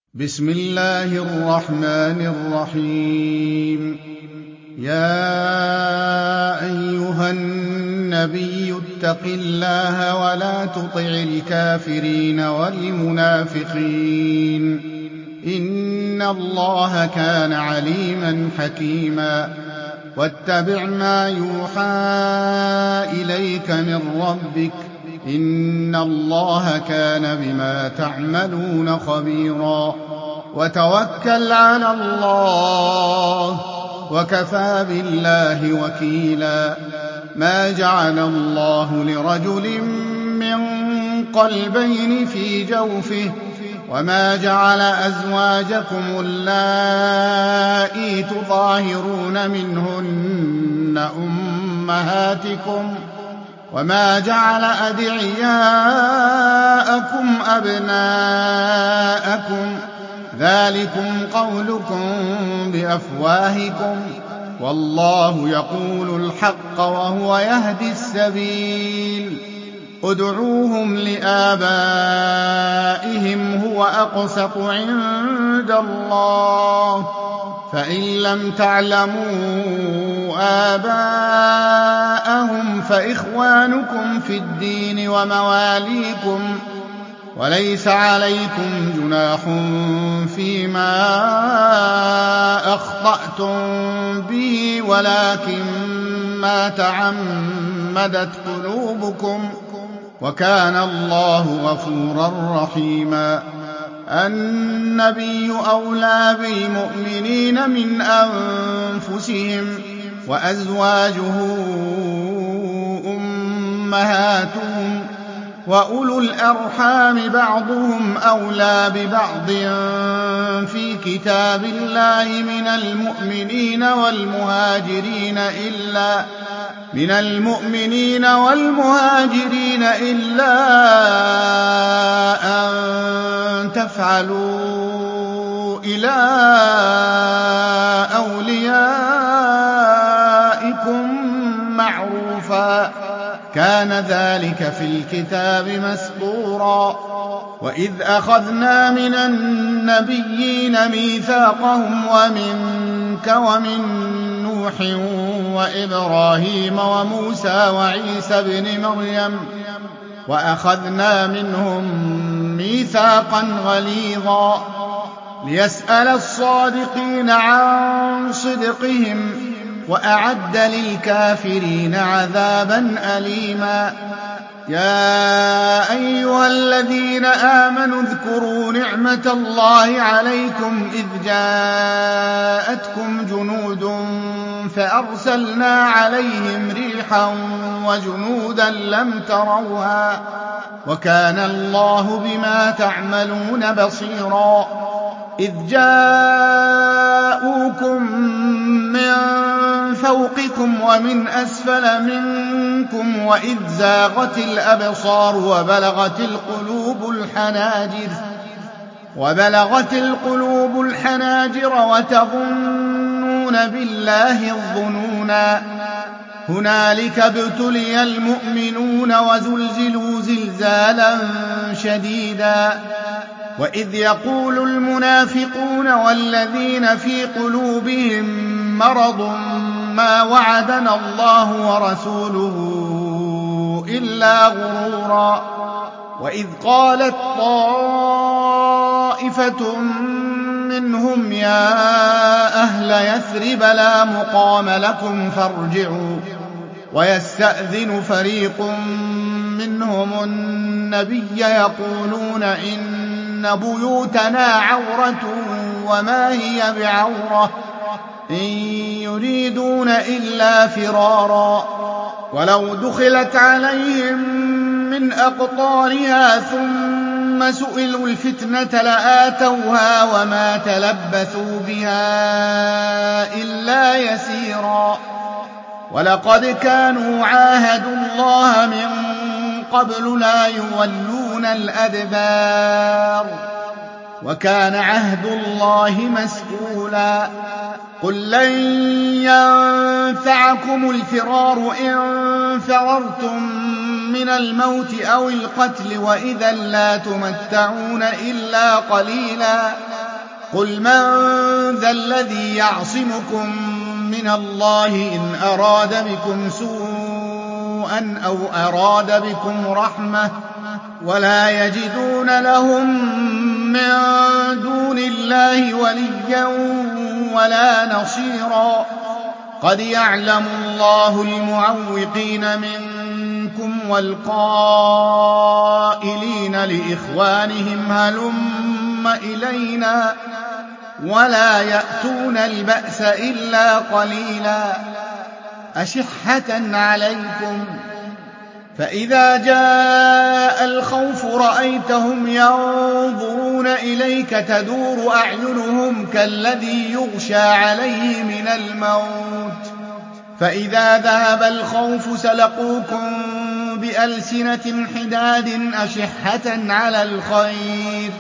بسم الله الرحمن الرحيم. يا أيها النبي اتق الله ولا تطع الكافرين والمنافقين، إن الله كان عليما حكيما. واتبع ما يوحى إليك من ربك، إن الله كان بما تعملون خبيرا. وتوكل على الله وكفى بالله وكيلا. ما جعل الله لرجل من قلبين في جوفه، وما جعل أزواجكم اللائي تظاهرون منهن أمهاتكم، وما جعل أدعياءكم أبناءكم، ذلكم قولكم بأفواهكم، والله يقول الحق وهو يهدي السبيل. ادعوهم لآبائهم هو أقسط عند الله، فإن لم تعلموا آباءهم فإخوانكم في الدين ومواليكم، وليس عليكم جناح فيما أخطأتم به، ولكن ما تعمدت قلوبكم، وكان الله غفورا رحيما. النبي أولى بالمؤمنين من أنفسهم، وأزواجه أمهاتهم، وأولو الأرحام بعضهم أولى ببعض في كتاب الله من المؤمنين والمهاجرين إلا أن تفعلوا إلى أوليائكم معروفا، كان ذلك في الكتاب مسطورا. وإذ أخذنا من النبيين ميثاقهم ومنك ومن نوح وإبراهيم وموسى وعيسى بن مريم، وأخذنا منهم ميثاقا غليظا، ليسأل الصادقين عن صدقهم، وأعد للكافرين عذابا أليما. يا أيها الذين آمنوا اذكروا نعمة الله عليكم إذ جاءتكم جنود فأرسلنا عليهم ريحا وجنودا لم تروها، وكان الله بما تعملون بصيرا. إذ جاءوكم من فوقكم ومن أسفل منكم، وإذ زاغت الأبصار وبلغت القلوب الحناجر وتظنون بالله الظنونا. هنالك ابتلي المؤمنون وزلزلوا زلزالا شديدا. وإذ يقول المنافقون والذين في قلوبهم مرض ما وعدنا الله ورسوله إلا غرورا. وإذ قالت طائفة منهم يا أهل يثرب لا مقام لكم فارجعوا، ويستأذن فريق منهم النبي يقولون إن بيوتنا عورة وما هي بعورة، إن يريدون إلا فرارا. ولو دخلت عليهم من أقطارها ثم سئلوا الفتنة لآتوها وما تلبثوا بها إلا يسيرا. ولقد كانوا عاهدوا الله من قبل لا يولون الأدبار، وكان عهد الله مسئولا. قل لن ينفعكم الفرار إن فررتم من الموت أو القتل، وإذا لا تمتعون إلا قليلا قل من ذا الذي يعصمكم من الله إن أراد بكم سوءا أو أراد بكم رحمة ولا يجدون لهم من دون الله وليا ولا نصيرا قد يعلم الله المعوقين منكم والقائلين لإخوانهم هلم إلينا ولا يأتون البأس إلا قليلا أشحة عليكم فإذا جاء الخوف رأيتهم ينظرون إليك تدور أعينهم كالذي يغشى عليه من الموت فإذا ذهب الخوف سلقوكم بألسنة حداد أشحة على الخير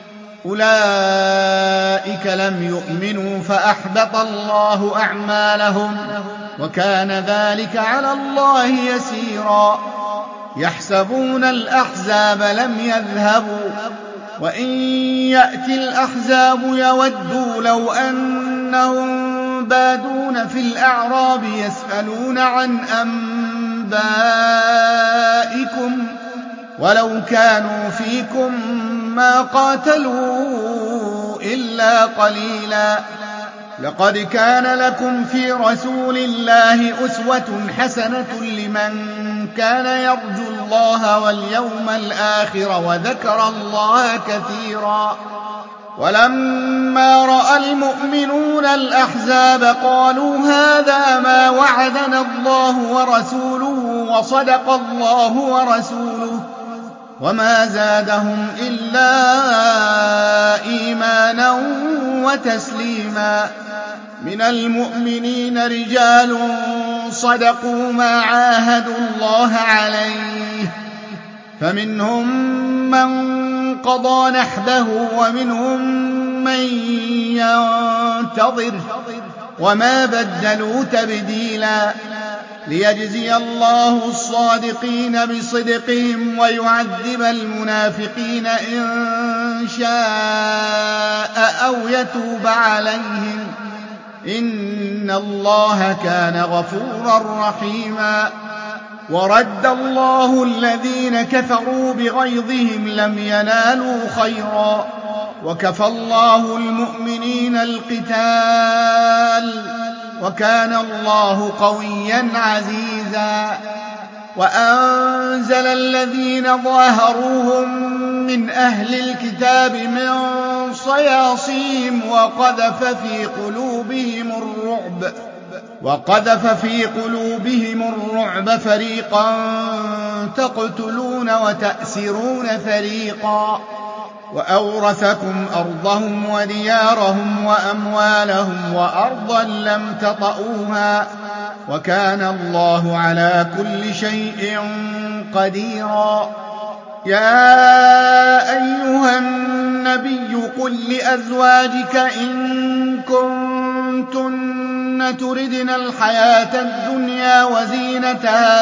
أولئك لم يؤمنوا فأحبط الله أعمالهم وكان ذلك على الله يسيرا يحسبون الأحزاب لم يذهبوا وإن يأتي الأحزاب يودوا لو أنهم بادون في الأعراب يسألون عن أنبائكم ولو كانوا فيكم ما قاتلوا إلا قليلا لقد كان لكم في رسول الله أسوة حسنة لمن كان يرجو الله واليوم الآخر وذكر الله كثيرا ولما رأى المؤمنون الأحزاب قالوا هذا ما وعدنا الله ورسوله وصدق الله ورسوله وما زادهم إلا إيمانا وتسليما من المؤمنين رجال صدقوا ما عاهدوا الله عليه فمنهم من قضى نحبه ومنهم من ينتظر وما بدلوا تبديلا ليجزي الله الصادقين بصدقهم ويعذب المنافقين إن شاء أو يتوب عليهم إن الله كان غفورا رحيما ورد الله الذين كفروا بغيظهم لم ينالوا خيرا وكفى الله المؤمنين القتال وكان الله قويا عزيزا وأنزل الذين ظاهروهم من أهل الكتاب من صياصيهم وقذف في قلوبهم الرعب فريقا تقتلون وتأسرون فريقا وأورثكم أرضهم وديارهم وأموالهم وأرضا لم تطئوها وكان الله على كل شيء قديرا يا أيها النبي قل لأزواجك إن كنتن تردن الحياة الدنيا وزينتها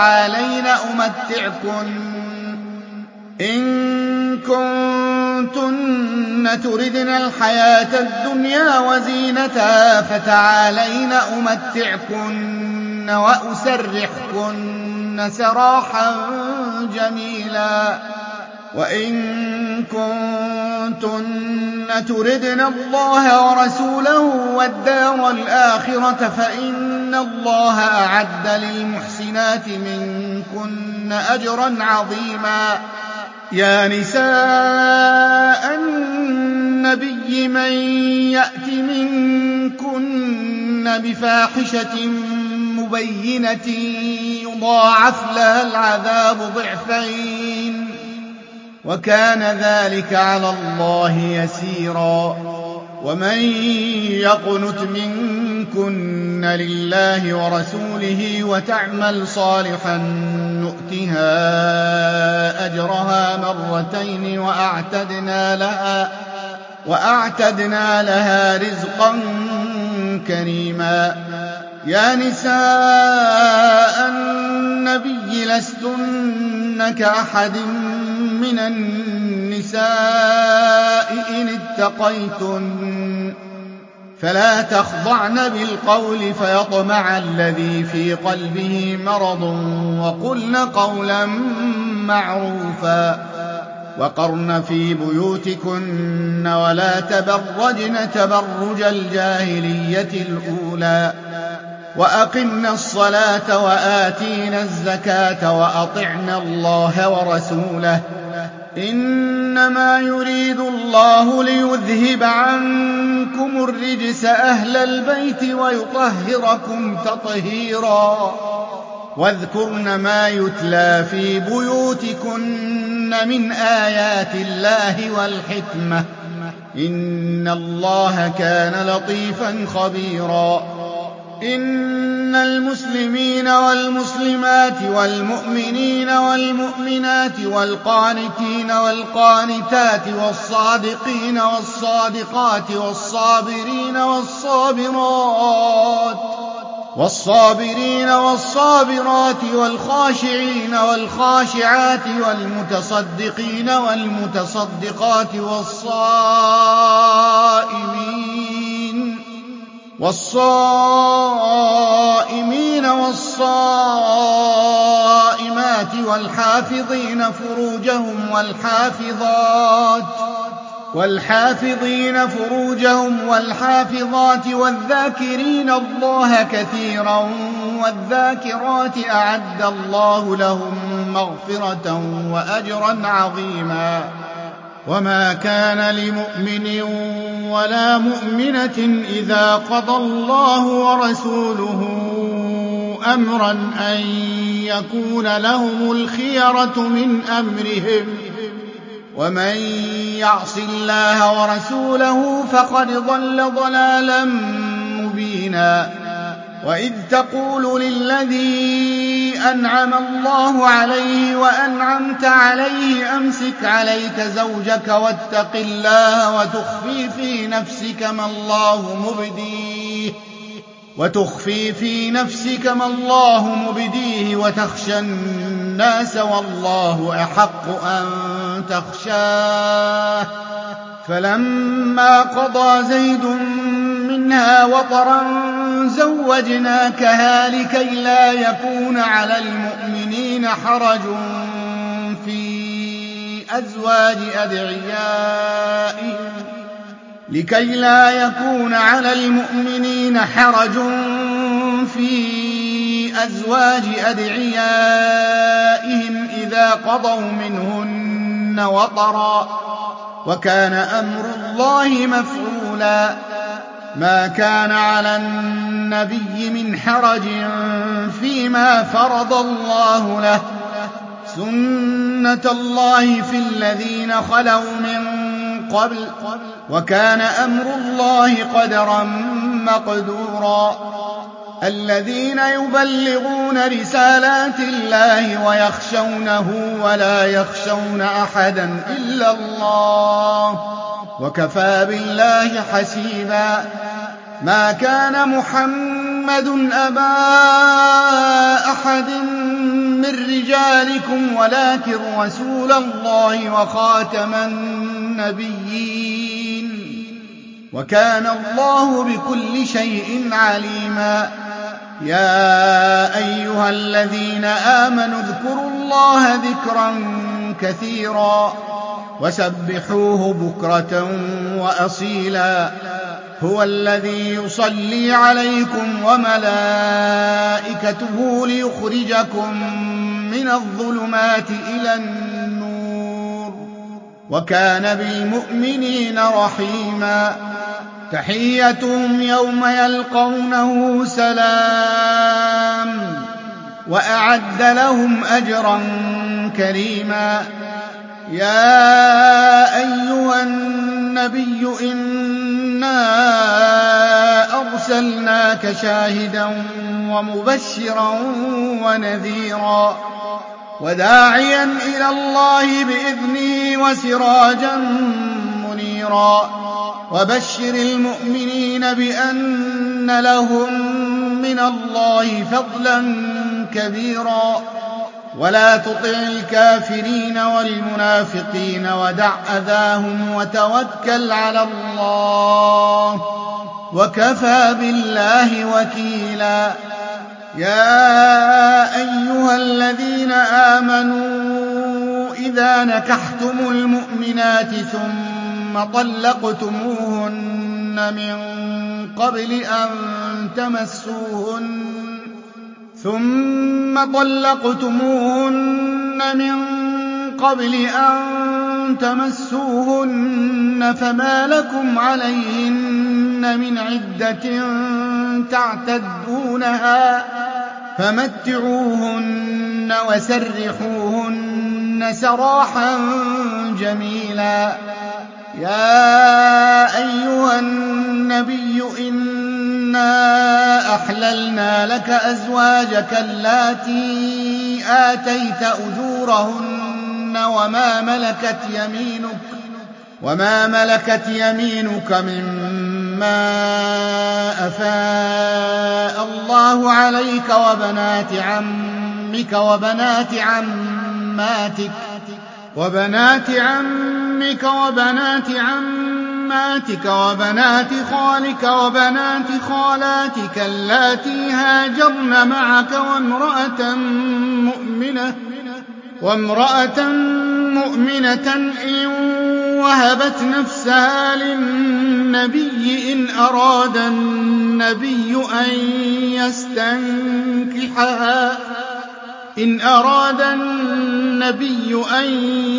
فتعالين أمتعكن وأسرحكن سراحا جميلا وإن كنتن تردن الله ورسوله والدار الآخرة فإن الله أعد للمحسنات منكن أجرا عظيما يا نساء النبي من يأت منكن بفاحشة مبينة يضاعف لها العذاب ضعفين وكان ذلك على الله يسيرا ومن يقنت منكن لله ورسوله وتعمل صالحا نؤتها أجرها مرتين وأعتدنا لها رزقا كريما يا نساء النبي لستن كأحد من النساء إن اتقيتن فلا تخضعن بالقول فيطمع الذي في قلبه مرض وقلن قولا معروفا وقرن في بيوتكن ولا تبرجن تبرج الجاهلية الأولى وأقمنا الصلاة وآتينا الزكاة وأطعنا الله ورسوله إنما يريد الله ليذهب عنكم الرجس أهل البيت ويطهركم تطهيرا واذكرن ما يتلى في بيوتكن من آيات الله والحكمة إن الله كان لطيفا خبيرا إن المسلمين والمسلمات والمؤمنين والمؤمنات والقانتين والقانتات والصادقين والصادقات والصابرين والصابرات والخاشعين والخاشعات والمتصدقين والمتصدقات والصائمين والصائمات والحافظين فروجهم والحافظات والذاكرين الله كثيرا والذاكرات أعد الله لهم مغفرة وأجرا عظيما وما كان لمؤمن ولا مؤمنة إذا قضى الله ورسوله أمرا أن يكون لهم الخيرة من أمرهم ومن يعص الله ورسوله فقد ضل ضلالا مبينا وإذ تقول للذي أنعم الله عليه وأنعمت عليه أمسك عليك زوجك واتق الله وتخفي في نفسك ما الله مبديه وتخشى الناس والله أحق أن تخشاه فلما قضى زيد منها وطرا زوجناكها لكي لا يكون على المؤمنين حرج في أزواج أدعيائهم إذا قضوا منهن وطرا وكان أمر الله مفعولا ما كان على النبي من حرج فيما فرض الله له سنة الله في الذين خلوا من قبل وكان أمر الله قدرا مقدورا الذين يبلغون رسالات الله ويخشونه ولا يخشون أحدا إلا الله وكفى بالله حسيبا ما كان محمد أبا أحد من رجالكم ولكن رسول الله وخاتم النبيين وكان الله بكل شيء عليما يا أيها الذين آمنوا اذكروا الله ذكرا كثيرا وسبحوه بكرة وأصيلا هو الذي يصلي عليكم وملائكته ليخرجكم من الظلمات إلى النور وكان بالمؤمنين رحيما تحيتهم يوم يلقونه سلام وأعد لهم أجرا كريما يا أيها النبي إنا أرسلناك شاهدا ومبشرا ونذيرا وداعيا إلى الله بإذنه وسراجا منيرا وبشر المؤمنين بأن لهم من الله فضلا كبيرا ولا تطع الكافرين والمنافقين ودع أذاهم وتوكل على الله وكفى بالله وكيلا. يا أيها الذين آمنوا إذا نكحتم المؤمنات ثم طلقتموهن من قبل أن تمسوهن فما لكم عليهن من عدة تعتدونها فمتعوهن وسرحوهن سراحا جميلا. يا أيها النبي إنا أحللنا لك أزواجك اللاتي آتيت أجورهن وما ملكت يمينك مما أفاء الله عليك وبنات عمك وبنات عماتك وبنات خالك وبنات خالاتك اللاتي هاجرن معك وامرأة مؤمنة إن وهبت نفسها للنبي إن أراد النبي أن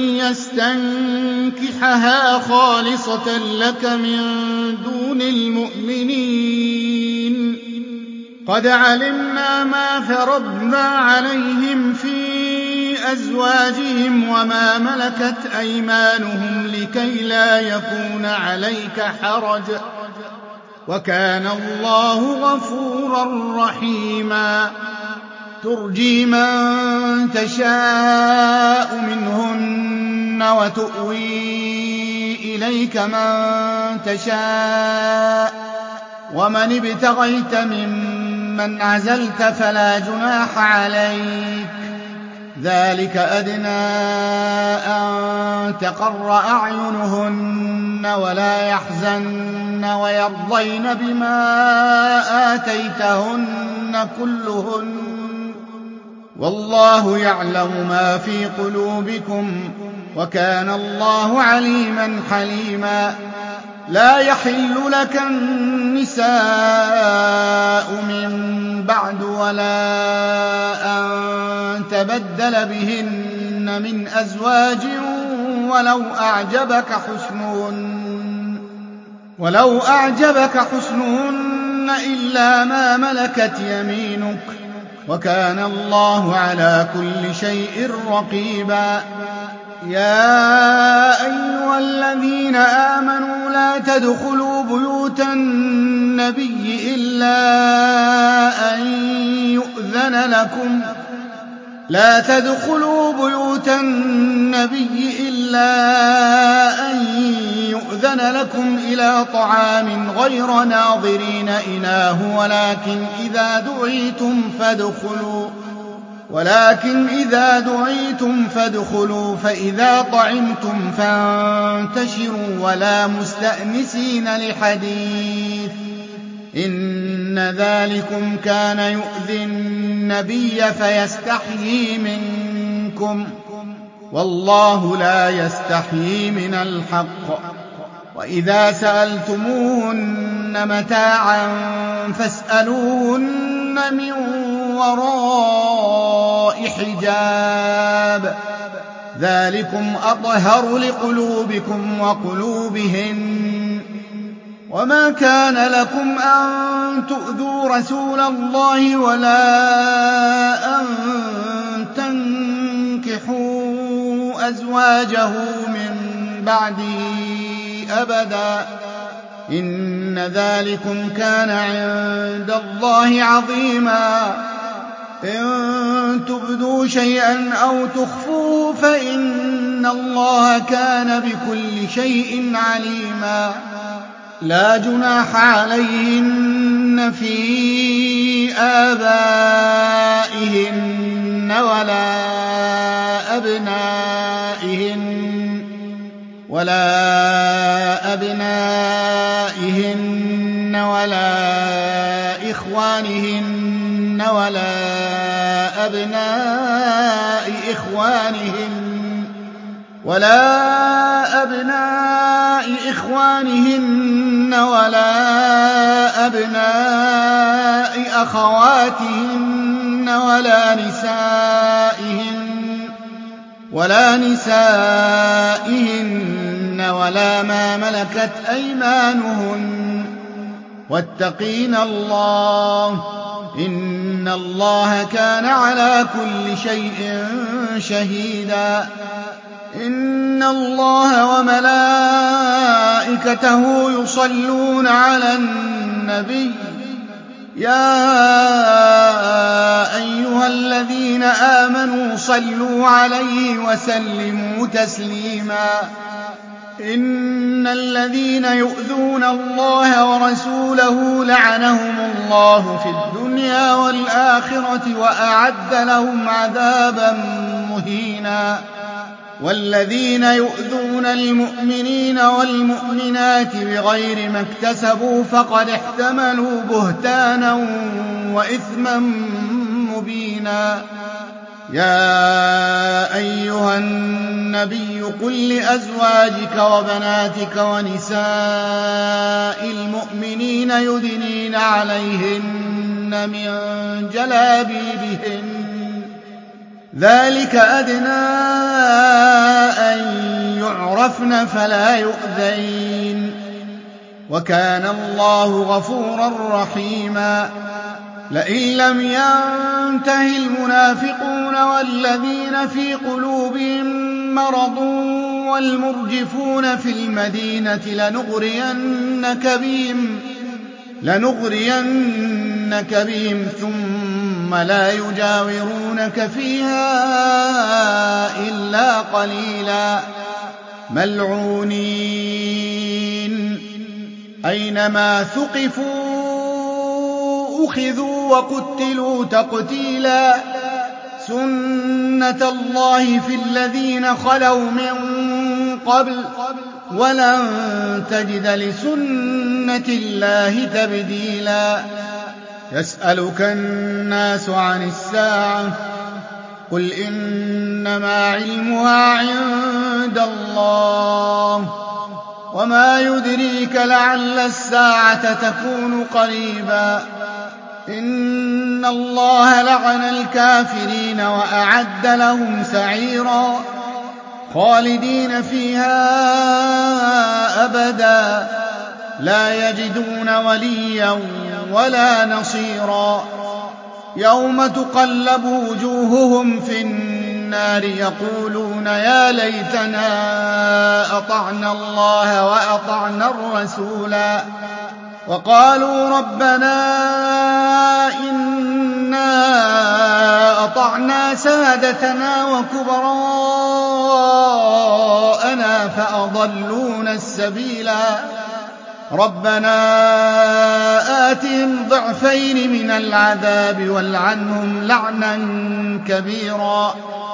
يستنكحها خالصة لك من دون المؤمنين. قد علمنا ما فرضنا عليهم في أزواجهم وما ملكت أيمانهم لكي لا يكون عليك حرج وكان الله غفورا رحيما. ترجي من تشاء منهن وتؤوي إليك من تشاء ومن ابتغيت ممن عزلت فلا جناح عليك. ذلك أدنى أن تقر أعينهن ولا يحزن ويرضين بما آتيتهن كلهن والله يعلم ما في قلوبكم وكان الله عليما حليما. لا يحل لك النساء من بعد ولا أن تبدل بهن من أزواج ولو أعجبك حسنهن إلا ما ملكت يمينك وكان الله على كل شيء رقيبا. يا أيها الذين آمنوا لا تدخلوا بيوت النبي إلا أن يؤذن لكم إلى طعام غير ناظرين إناه ولكن إذا دعيتم فادخلوا فإذا طعمتم فانتشروا ولا مستأنسين لحديث إن ذلكم كان يؤذي النبي فيستحيي منكم والله لا يستحيي من الحق. وإذا سألتموهن متاعا فاسألوهن من وراء حجاب ذلكم أطهر لقلوبكم وقلوبهن. وما كان لكم أن تؤذوا رسول الله ولا أن تنكحوا أزواجه من بعده أبدا إن ذلكم كان عند الله عظيما. إن تبدوا شيئا أو تخفوه فإن الله كان بكل شيء عليما. لا جناح عليهن في آبائهن ولا أبنائهن ولا إخوانهن ولا أبناء إخوانهن أبناء أخواتهن ولا نسائهن ولا ما ملكت أيمانهن واتقين الله إن الله كان على كل شيء شهيدا. إن الله وملائكته يصلون على النبي يا أيها الذين آمنوا صلوا عليه وسلموا تسليما. إن الذين يؤذون الله ورسوله لعنهم الله في الدنيا والآخرة وأعد لهم عذابا مهينا. والذين يؤذون المؤمنين والمؤمنات بغير ما اكتسبوا فقد احتملوا بهتانا وإثما مبينا. يا أيها النبي قل لأزواجك وبناتك ونساء المؤمنين يدنين عليهن من جلابيبهن ذلك أدنى أن يعرفن فلا يؤذين وكان الله غفورا رحيما. لئن لم ينته المنافقون والذين في قلوبهم مرض والمرجفون في المدينة لنغرينك بهم ثم لا يجاورونك فيها إلا قليلا ملعونين أينما ثقفوا أخذوا وقتلوا تقتيلا. سنة الله في الذين خلوا من قبل ولن تجد لسنة الله تبديلا. يسألك الناس عن الساعة قل إنما علمها عند الله وما يدريك لعل الساعة تكون قريبا. إن الله لعن الكافرين وأعد لهم سعيرا خالدين فيها أبدا لا يجدون وليا ولا نصيرا. يوم تقلب وجوههم في النار يقولون يا ليتنا أطعنا الله وأطعنا الرسولا وقالوا ربنا إنا أطعنا سادتنا وكبراءنا فأضلونا السبيلا. ربنا آتهم ضعفين من العذاب والعنهم لعنا كبيرا.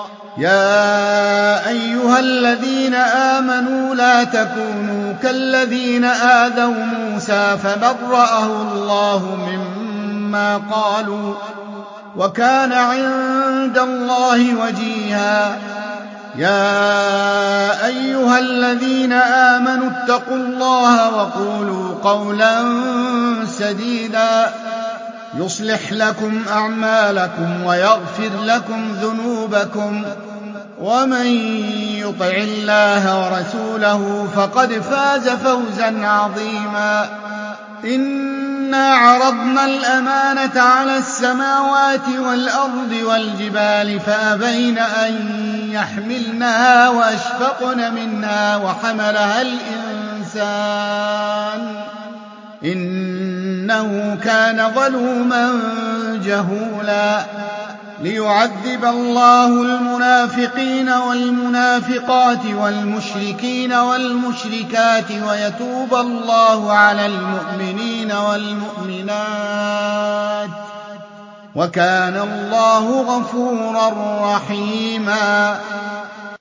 يا أيها الذين آمنوا لا تكونوا كالذين آذوا موسى فبرأه الله مما قالوا وكان عند الله وجيها. يا أيها الذين آمنوا اتقوا الله وقولوا قولا سديدا يصلح لكم أعمالكم ويغفر لكم ذنوبكم ومن يطع الله ورسوله فقد فاز فوزا عظيما. إنا عرضنا الأمانة على السماوات والأرض والجبال فأبين أن يحملنها وأشفقن منها وحملها الإنسان إنه كان ظلوما جهولا. ليعذب الله المنافقين والمنافقات والمشركين والمشركات ويتوب الله على المؤمنين والمؤمنات وكان الله غفورا رحيما.